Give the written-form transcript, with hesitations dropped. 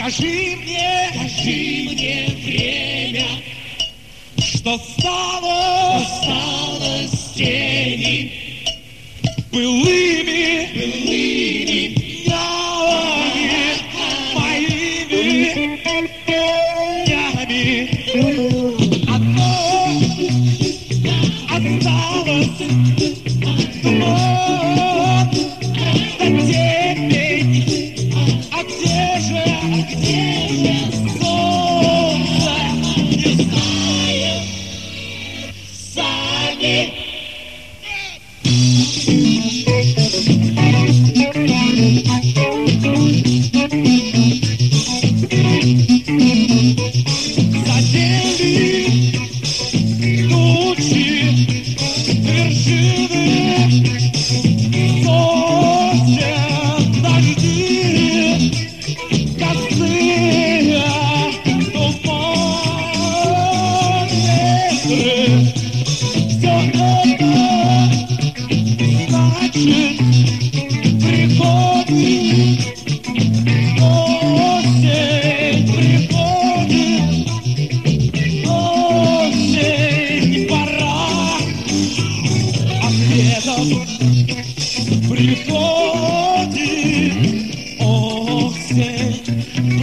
скажи мне время, что стало осталось теми былыми днями, моими днями. Одно осталось вновь до темень. А где же солнце? Не знаю сами. задели тучи вершины, сосен дожди, косые туман ветры. Все это значит приходит осень, приходит осень, пора ответом приходит осень.